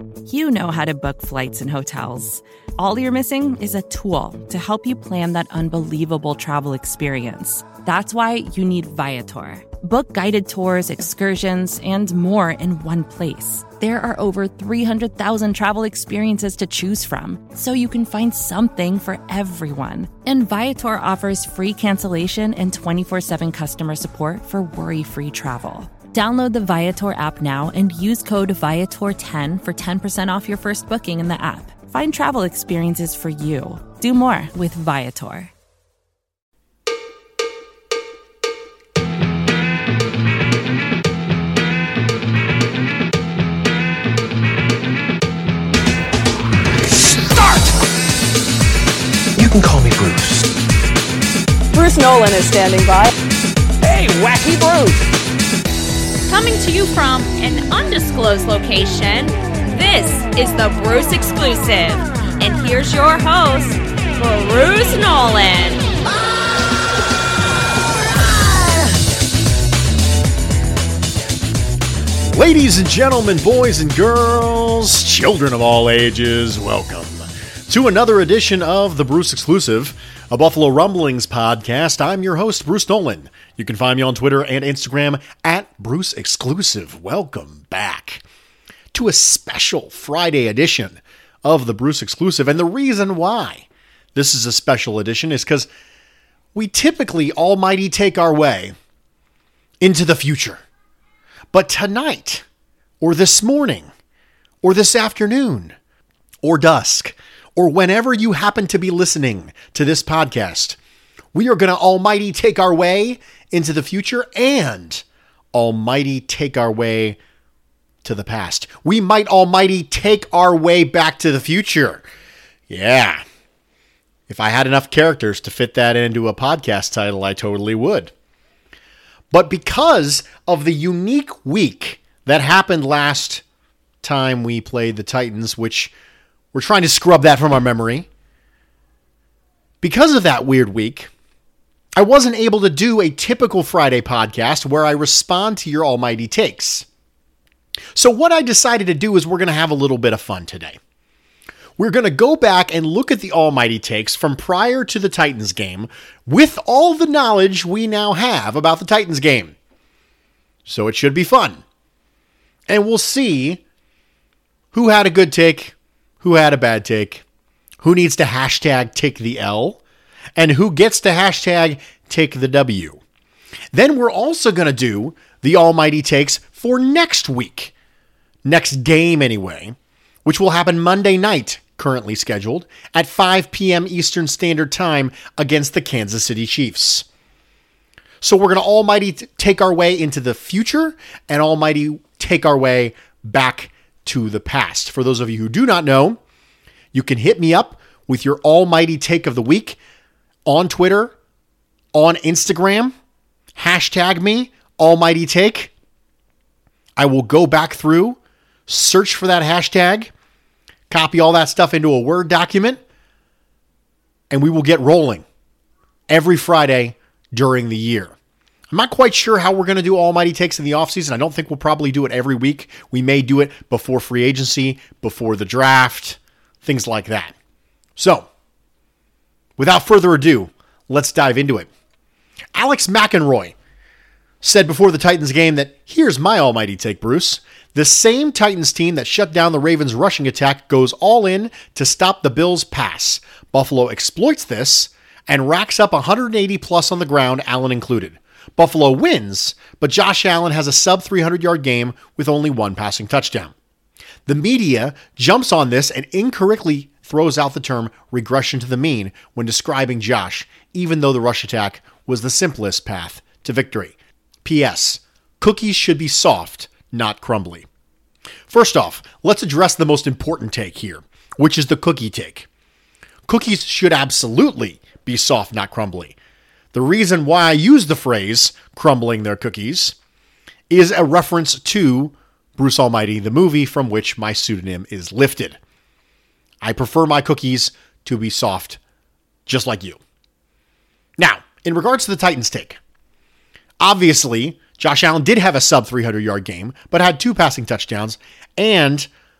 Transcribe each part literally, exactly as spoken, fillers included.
You know how to book flights and hotels. All you're missing is a tool to help you plan that unbelievable travel experience. That's why you need Viator. Book guided tours, excursions, and more in one place. There are over three hundred thousand travel experiences to choose from, so you can find something for everyone. And Viator offers free cancellation and twenty-four seven customer support for worry-free travel. Download the Viator app now and use code Viator ten for ten percent off your first booking in the app. Find travel experiences for you. Do more with Viator. You can call me Bruce. Bruce Nolan is standing by. Hey, Wacky Bruce! Coming to you from an undisclosed location, this is the Bruce Exclusive. And here's your host, Bruce Nolan. Ladies and gentlemen, boys and girls, children of all ages, welcome to another edition of the Bruce Exclusive, a Buffalo Rumblings podcast. I'm your host, Bruce Nolan. You can find me on Twitter and Instagram at Bruce Exclusive. Welcome back to a special Friday edition of the Bruce Exclusive. And the reason why this is a special edition is because we typically almighty take our way into the future. But tonight, or this morning, or this afternoon, or dusk, or whenever you happen to be listening to this podcast, we are going to almighty take our way into the future and almighty take our way to the past. We might almighty take our way back to the future. Yeah. If I had enough characters to fit that into a podcast title, I totally would. But because of the unique week that happened last time we played the Titans, which we're trying to scrub that from our memory, because of that weird week, I wasn't able to do a typical Friday podcast where I respond to your almighty takes. So what I decided to do is we're going to have a little bit of fun today. We're going to go back and look at the almighty takes from prior to the Titans game with all the knowledge we now have about the Titans game. So it should be fun. And we'll see who had a good take, who had a bad take, who needs to hashtag take the L, and who gets to hashtag take the W. Then we're also going to do the almighty takes for next week. Next game anyway, which will happen Monday night, currently scheduled, at five p.m. Eastern Standard Time against the Kansas City Chiefs. So we're going to almighty t- take our way into the future and almighty take our way back to the past. For those of you who do not know, you can hit me up with your almighty take of the week on Twitter, on Instagram, hashtag me, almighty take. I will go back through, search for that hashtag, copy all that stuff into a Word document, and we will get rolling every Friday during the year. I'm not quite sure how we're going to do almighty takes in the offseason. I don't think we'll probably do it every week. We may do it before free agency, before the draft, things like that. So, without further ado, let's dive into it. Alex McEnroy said before the Titans game that, here's my almighty take, Bruce. The same Titans team that shut down the Ravens' rushing attack goes all in to stop the Bills' pass. Buffalo exploits this and racks up one hundred eighty plus on the ground, Allen included. Buffalo wins, but Josh Allen has a sub three hundred yard game with only one passing touchdown. The media jumps on this and incorrectly throws out the term regression to the mean when describing Josh, even though the rush attack was the simplest path to victory. P S. Cookies should be soft, not crumbly. First off, let's address the most important take here, which is the cookie take. Cookies should absolutely be soft, not crumbly. The reason why I use the phrase crumbling their cookies is a reference to Bruce Almighty, the movie from which my pseudonym is lifted. I prefer my cookies to be soft, just like you. Now, in regards to the Titans take, obviously, Josh Allen did have a sub three hundred yard game, but had two passing touchdowns and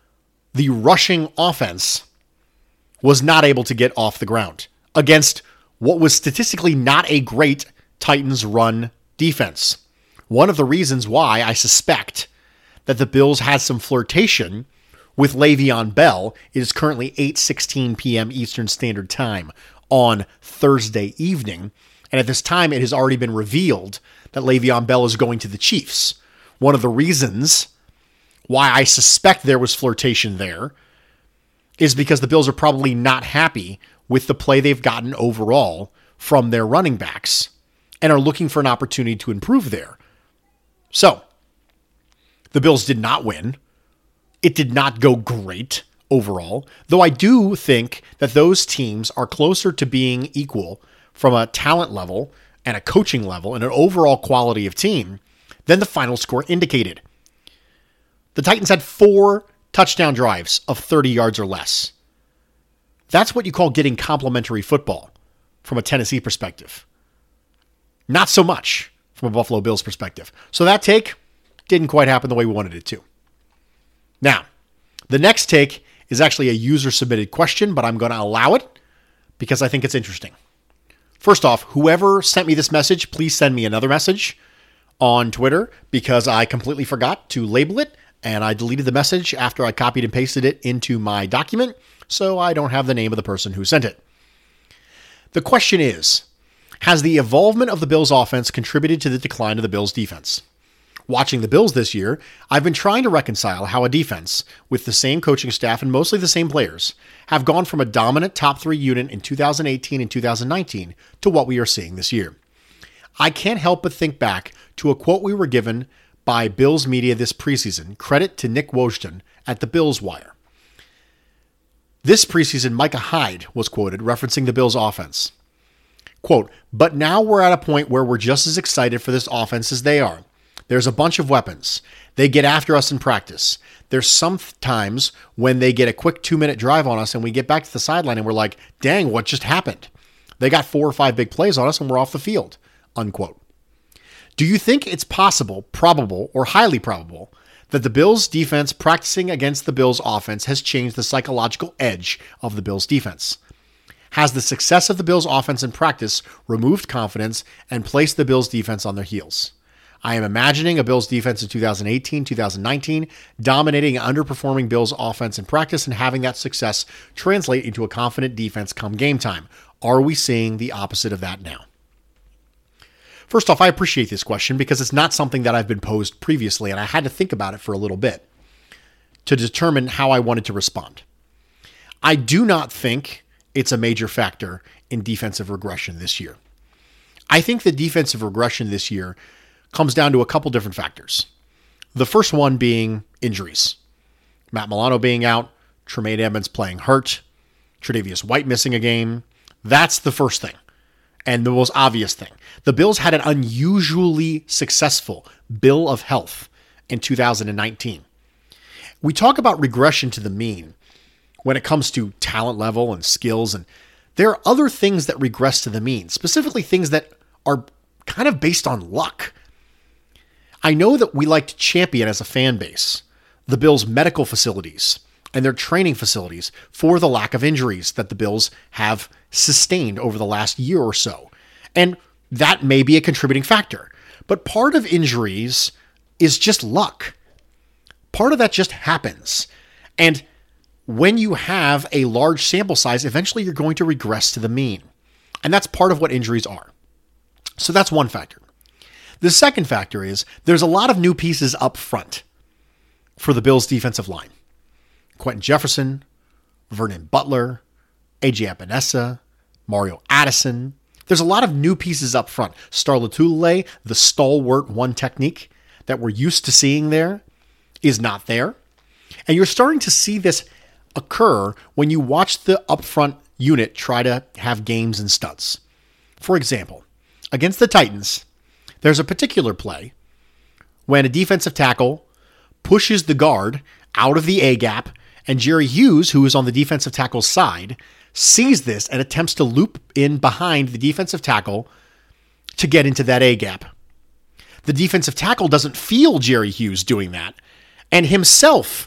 the rushing offense was not able to get off the ground against what was statistically not a great Titans run defense. One of the reasons why I suspect that the Bills had some flirtation with Le'Veon Bell. It is currently eight sixteen p.m. Eastern Standard Time on Thursday evening. And at this time, it has already been revealed that Le'Veon Bell is going to the Chiefs. One of the reasons why I suspect there was flirtation there is because the Bills are probably not happy with the play they've gotten overall from their running backs and are looking for an opportunity to improve there. So, the Bills did not win. It did not go great overall, though I do think that those teams are closer to being equal from a talent level and a coaching level and an overall quality of team than the final score indicated. The Titans had four touchdown drives of thirty yards or less. That's what you call getting complimentary football from a Tennessee perspective. Not so much from a Buffalo Bills perspective. So that take didn't quite happen the way we wanted it to. Now, the next take is actually a user-submitted question, but I'm going to allow it because I think it's interesting. First off, whoever sent me this message, please send me another message on Twitter because I completely forgot to label it, and I deleted the message after I copied and pasted it into my document, so I don't have the name of the person who sent it. The question is, has the evolvement of the Bills offense contributed to the decline of the Bills defense? Watching the Bills this year, I've been trying to reconcile how a defense with the same coaching staff and mostly the same players have gone from a dominant top three unit in two thousand eighteen and two thousand nineteen to what we are seeing this year. I can't help but think back to a quote we were given by Bills media this preseason, credit to Nick Wojden at the Bills Wire. This preseason, Micah Hyde was quoted referencing the Bills offense. Quote, but now we're at a point where we're just as excited for this offense as they are. There's a bunch of weapons. They get after us in practice. There's some times when they get a quick two-minute drive on us and we get back to the sideline and we're like, dang, what just happened? They got four or five big plays on us and we're off the field, unquote. Do you think it's possible, probable, or highly probable that the Bills defense practicing against the Bills offense has changed the psychological edge of the Bills defense? Has the success of the Bills offense in practice removed confidence and placed the Bills defense on their heels? I am imagining a Bills defense in two thousand eighteen, two thousand nineteen, dominating an underperforming Bills offense in practice and having that success translate into a confident defense come game time. Are we seeing the opposite of that now? First off, I appreciate this question because it's not something that I've been posed previously, and I had to think about it for a little bit to determine how I wanted to respond. I do not think it's a major factor in defensive regression this year. I think the defensive regression this year comes down to a couple different factors. The first one being injuries. Matt Milano being out, Tremaine Edmonds playing hurt, Tre'Davious White missing a game. That's the first thing. And the most obvious thing. The Bills had an unusually successful bill of health in two thousand nineteen. We talk about regression to the mean when it comes to talent level and skills, and there are other things that regress to the mean, specifically things that are kind of based on luck. I know that we like to champion as a fan base the Bills' medical facilities and their training facilities for the lack of injuries that the Bills have sustained over the last year or so. And that may be a contributing factor. But part of injuries is just luck. Part of that just happens. And when you have a large sample size, eventually you're going to regress to the mean. And that's part of what injuries are. So that's one factor. The second factor is there's a lot of new pieces up front for the Bills' defensive line. Quentin Jefferson, Vernon Butler, A J Epinesa, Mario Addison. There's a lot of new pieces up front. Star Lotulelei, the stalwart one technique that we're used to seeing there, is not there. And you're starting to see this occur when you watch the upfront unit try to have games and studs. For example, against the Titans, there's a particular play when a defensive tackle pushes the guard out of the A-gap, and Jerry Hughes, who is on the defensive tackle's side, sees this and attempts to loop in behind the defensive tackle to get into that A-gap. The defensive tackle doesn't feel Jerry Hughes doing that, and himself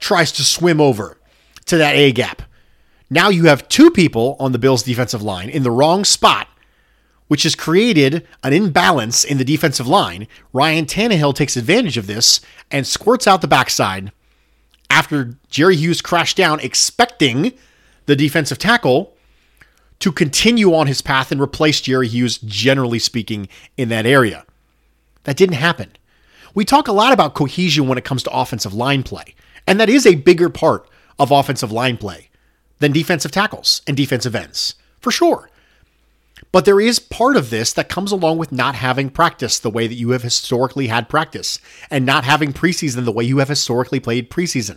tries to swim over to that A gap. Now you have two people on the Bills' defensive line in the wrong spot, which has created an imbalance in the defensive line. Ryan Tannehill takes advantage of this and squirts out the backside after Jerry Hughes crashed down, expecting the defensive tackle to continue on his path and replace Jerry Hughes, generally speaking, in that area. That didn't happen. We talk a lot about cohesion when it comes to offensive line play, and that is a bigger part of offensive line play than defensive tackles and defensive ends, for sure. But there is part of this that comes along with not having practice the way that you have historically had practice, and not having preseason the way you have historically played preseason.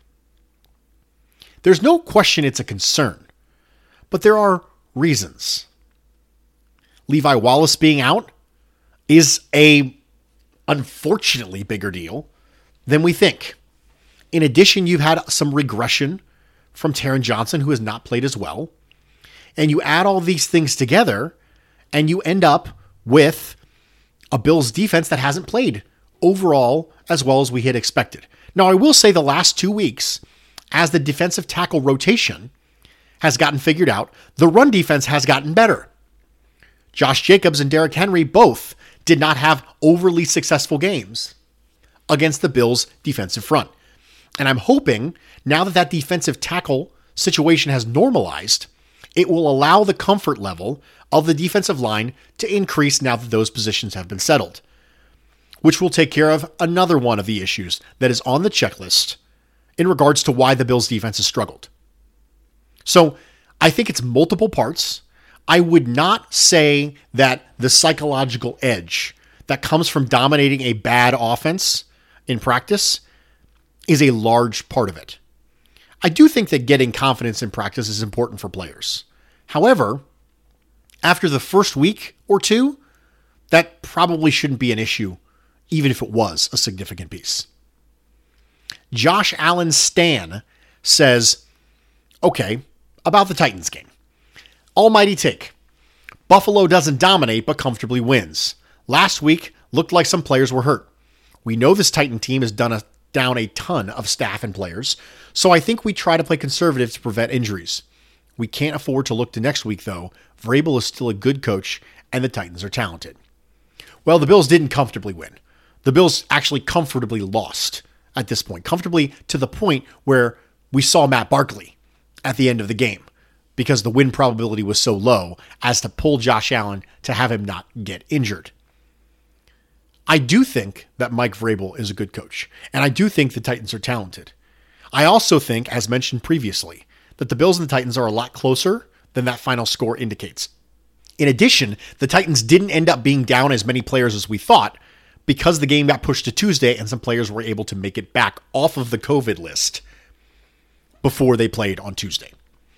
There's no question it's a concern, but there are reasons. Levi Wallace being out is a unfortunately bigger deal than we think. In addition, you've had some regression from Taron Johnson, who has not played as well. And you add all these things together, and you end up with a Bills defense that hasn't played overall as well as we had expected. Now, I will say the last two weeks, as the defensive tackle rotation has gotten figured out, the run defense has gotten better. Josh Jacobs and Derrick Henry both did not have overly successful games against the Bills' defensive front. And I'm hoping, now that that defensive tackle situation has normalized, it will allow the comfort level of the defensive line to increase now that those positions have been settled, which will take care of another one of the issues that is on the checklist in regards to why the Bills' defense has struggled. So I think it's multiple parts. I would not say that the psychological edge that comes from dominating a bad offense in practice is a large part of it. I do think that getting confidence in practice is important for players. However, after the first week or two, that probably shouldn't be an issue, even if it was a significant piece. Josh Allen Stan says, okay, about the Titans game. Almighty take. Buffalo doesn't dominate, but comfortably wins. Last week looked like some players were hurt. We know this Titan team has done a, down a ton of staff and players, so I think we try to play conservative to prevent injuries. We can't afford to look to next week, though. Vrabel is still a good coach, and the Titans are talented. Well, the Bills didn't comfortably win. The Bills actually comfortably lost at this point, comfortably to the point where we saw Matt Barkley at the end of the game, because the win probability was so low as to pull Josh Allen to have him not get injured. I do think that Mike Vrabel is a good coach, and I do think the Titans are talented. I also think, as mentioned previously, that the Bills and the Titans are a lot closer than that final score indicates. In addition, the Titans didn't end up being down as many players as we thought because the game got pushed to Tuesday and some players were able to make it back off of the COVID list before they played on Tuesday.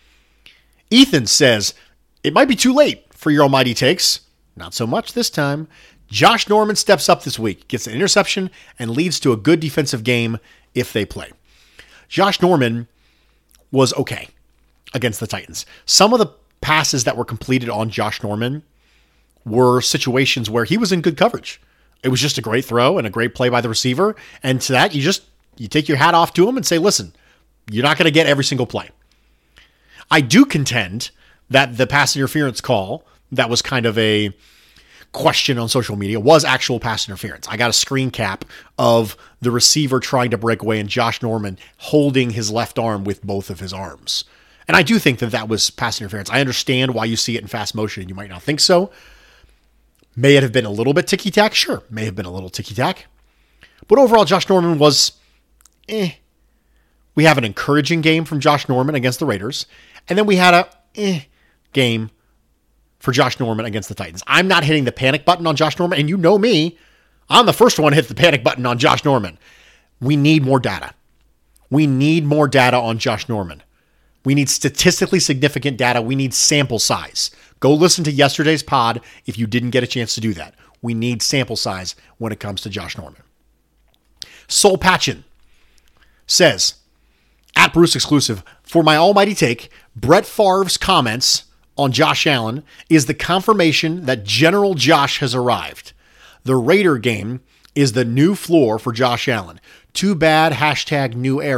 Ethan says, it might be too late for your almighty takes. Not so much this time. Josh Norman steps up this week, gets an interception, and leads to a good defensive game if they play. Josh Norman was okay against the Titans. Some of the passes that were completed on Josh Norman were situations where he was in good coverage. It was just a great throw and a great play by the receiver. And to that, you just you take your hat off to him and say, listen, you're not going to get every single play. I do contend that the pass interference call that was kind of a question on social media was actual pass interference. I got a screen cap of the receiver trying to break away and Josh Norman holding his left arm with both of his arms. And I do think that that was pass interference. I understand why you see it in fast motion and you might not think so. May it have been a little bit ticky-tack? Sure, may have been a little ticky-tack. But overall, Josh Norman was eh. We have an encouraging game from Josh Norman against the Raiders. And then we had a eh game for Josh Norman against the Titans. I'm not hitting the panic button on Josh Norman, and you know me. I'm the first one to hit the panic button on Josh Norman. We need more data. We need more data on Josh Norman. We need statistically significant data. We need sample size. Go listen to yesterday's pod if you didn't get a chance to do that. We need sample size when it comes to Josh Norman. Soul Patchin says, at Bruce Exclusive, for my almighty take, Brett Favre's comments on Josh Allen is the confirmation that General Josh has arrived. The Raider game is the new floor for Josh Allen. Too bad, hashtag new era.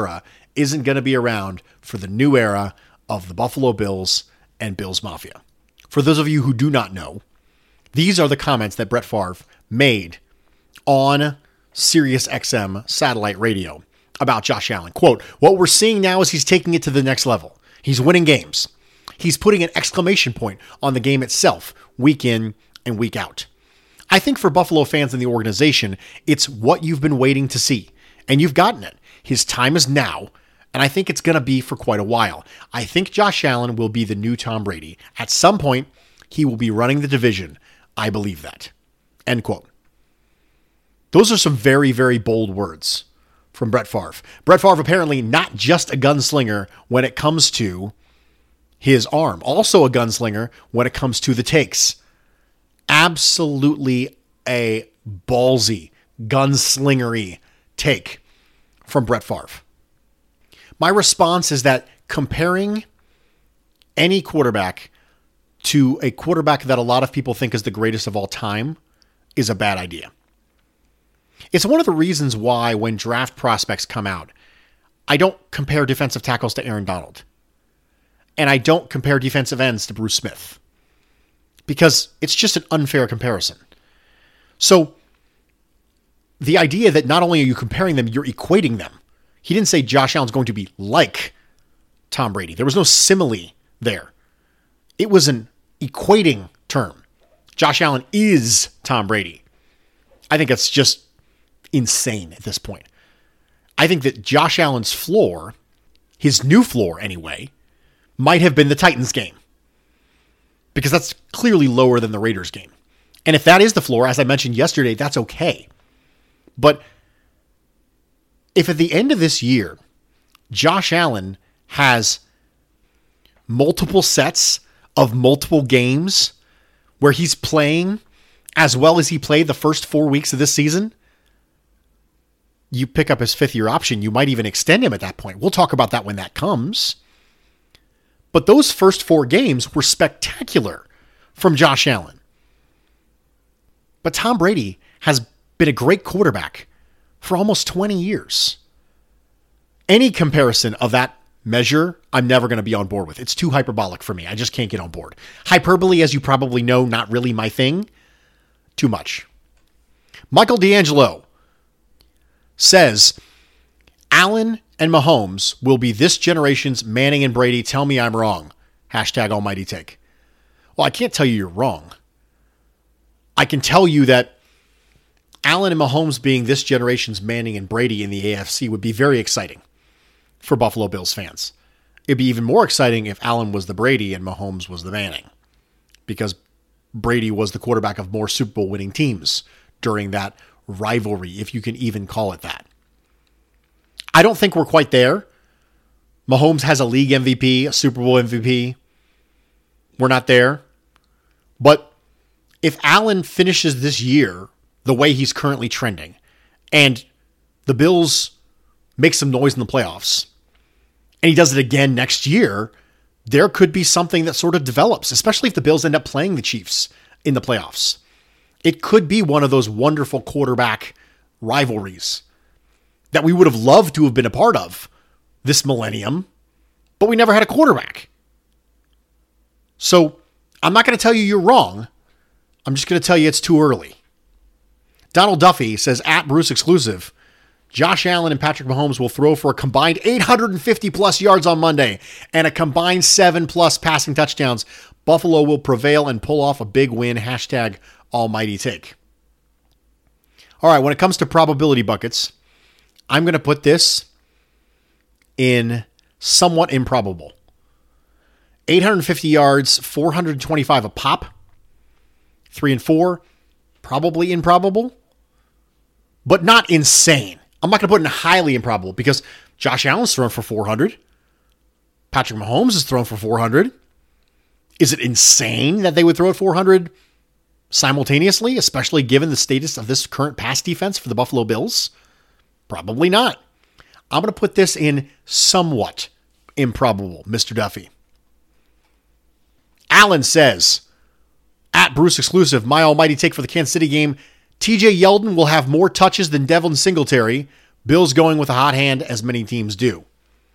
isn't going to be around for the new era of the Buffalo Bills and Bills Mafia. For those of you who do not know, these are the comments that Brett Favre made on Sirius X M satellite radio about Josh Allen. Quote, "What we're seeing now is he's taking it to the next level. He's winning games. He's putting an exclamation point on the game itself, week in and week out." I think for Buffalo fans and the organization, it's what you've been waiting to see, and you've gotten it. His time is now, and I think it's going to be for quite a while. I think Josh Allen will be the new Tom Brady. At some point, he will be running the division. I believe that. End quote. Those are some very, very bold words from Brett Favre. Brett Favre apparently not just a gunslinger when it comes to his arm, also a gunslinger when it comes to the takes. Absolutely a ballsy, gunslingery take from Brett Favre. My response is that comparing any quarterback to a quarterback that a lot of people think is the greatest of all time is a bad idea. It's one of the reasons why when draft prospects come out, I don't compare defensive tackles to Aaron Donald. And I don't compare defensive ends to Bruce Smith. Because it's just an unfair comparison. So the idea that not only are you comparing them, you're equating them. He didn't say Josh Allen's going to be like Tom Brady. There was no simile there. It was an equating term. Josh Allen is Tom Brady. I think that's just insane at this point. I think that Josh Allen's floor, his new floor anyway, might have been the Titans game. Because that's clearly lower than the Raiders game. And if that is the floor, as I mentioned yesterday, that's okay. But if at the end of this year, Josh Allen has multiple sets of multiple games where he's playing as well as he played the first four weeks of this season, you pick up his fifth year option. You might even extend him at that point. We'll talk about that when that comes. But those first four games were spectacular from Josh Allen. But Tom Brady has been a great quarterback for almost twenty years. Any comparison of that measure, I'm never going to be on board with. It's too hyperbolic for me. I just can't get on board. Hyperbole, as you probably know, not really my thing. Too much. Michael D'Angelo says, Allen and Mahomes will be this generation's Manning and Brady. Tell me I'm wrong. Hashtag almighty take. Well, I can't tell you you're wrong. I can tell you that Allen and Mahomes being this generation's Manning and Brady in the A F C would be very exciting for Buffalo Bills fans. It'd be even more exciting if Allen was the Brady and Mahomes was the Manning, because Brady was the quarterback of more Super Bowl winning teams during that rivalry, if you can even call it that. I don't think we're quite there. Mahomes has a league M V P, a Super Bowl M V P. We're not there. But if Allen finishes this year the way he's currently trending, and the Bills make some noise in the playoffs, and he does it again next year, there could be something that sort of develops, especially if the Bills end up playing the Chiefs in the playoffs. It could be one of those wonderful quarterback rivalries that we would have loved to have been a part of this millennium, but we never had a quarterback. So I'm not going to tell you you're wrong. I'm just going to tell you it's too early. Donald Duffy says, at Bruce Exclusive, Josh Allen and Patrick Mahomes will throw for a combined eight hundred fifty plus yards on Monday and a combined seven plus passing touchdowns. Buffalo will prevail and pull off a big win. Hashtag almighty take. All right, when it comes to probability buckets, I'm going to put this in somewhat improbable. eight hundred fifty yards, four hundred twenty-five a pop. Three and four, probably improbable, but not insane. I'm not going to put it in highly improbable because Josh Allen's thrown for four hundred. Patrick Mahomes is thrown for four hundred. Is it insane that they would throw at four hundred simultaneously, especially given the status of this current pass defense for the Buffalo Bills? Probably not. I'm going to put this in somewhat improbable, Mister Duffy. Allen says, at Bruce Exclusive, my almighty take for the Kansas City game, T J Yeldon will have more touches than Devin Singletary. Bills going with a hot hand, as many teams do.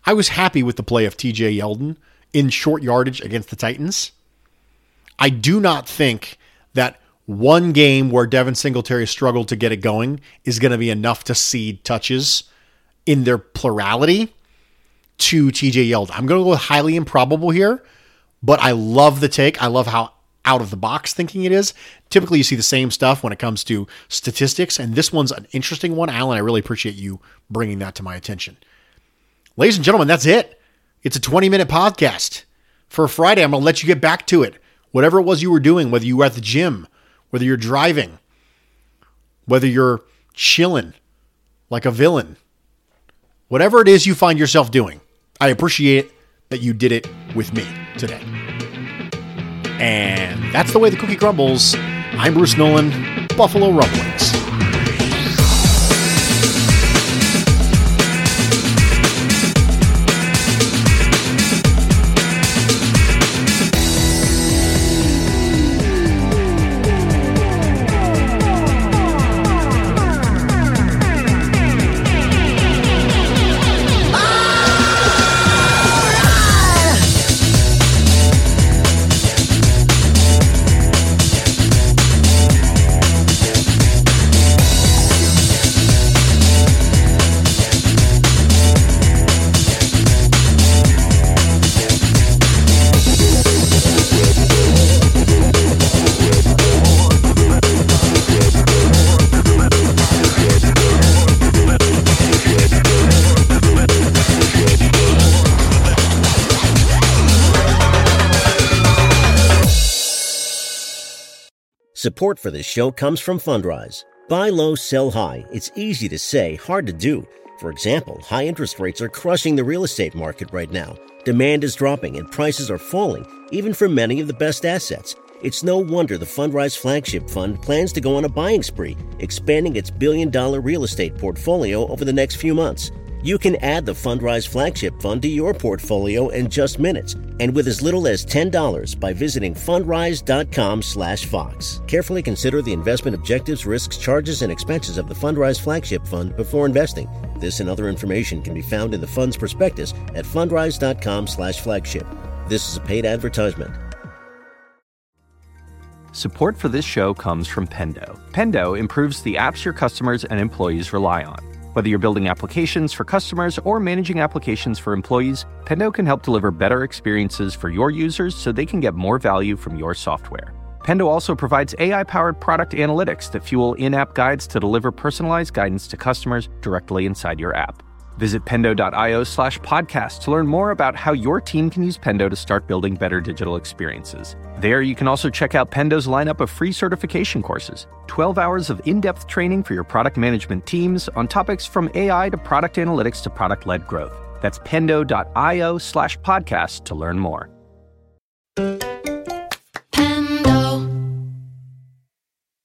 I was happy with the play of T J Yeldon in short yardage against the Titans. I do not think that one game where Devin Singletary struggled to get it going is going to be enough to cede touches in their plurality to T J Yeldon. I'm going to go with highly improbable here, but I love the take. I love how out of the box thinking it is. Typically you see the same stuff when it comes to statistics, and this one's an interesting one. Alan, I really appreciate you bringing that to my attention. Ladies and gentlemen, that's it. It's a twenty minute podcast for Friday. I'm going to let you get back to it. Whatever it was you were doing, whether you were at the gym, whether you're driving, whether you're chilling like a villain, whatever it is you find yourself doing, I appreciate that you did it with me today. And that's the way the cookie crumbles. I'm Bruce Nolan, Buffalo Rumblings. Support for this show comes from Fundrise. Buy low, sell high. It's easy to say, hard to do. For example, high interest rates are crushing the real estate market right now. Demand is dropping and prices are falling, even for many of the best assets. It's no wonder the Fundrise Flagship Fund plans to go on a buying spree, expanding its billion-dollar real estate portfolio over the next few months. You can add the Fundrise Flagship Fund to your portfolio in just minutes, and with as little as ten dollars by visiting fundrise.com slash Fox. Carefully consider the investment objectives, risks, charges, and expenses of the Fundrise Flagship Fund before investing. This and other information can be found in the fund's prospectus at fundrise.com slash flagship. This is a paid advertisement. Support for this show comes from Pendo. Pendo improves the apps your customers and employees rely on. Whether you're building applications for customers or managing applications for employees, Pendo can help deliver better experiences for your users so they can get more value from your software. Pendo also provides A I-powered product analytics that fuel in-app guides to deliver personalized guidance to customers directly inside your app. Visit pendo.io slash podcast to learn more about how your team can use Pendo to start building better digital experiences. There, you can also check out Pendo's lineup of free certification courses, twelve hours of in-depth training for your product management teams on topics from A I to product analytics to product-led growth. That's pendo.io slash podcast to learn more.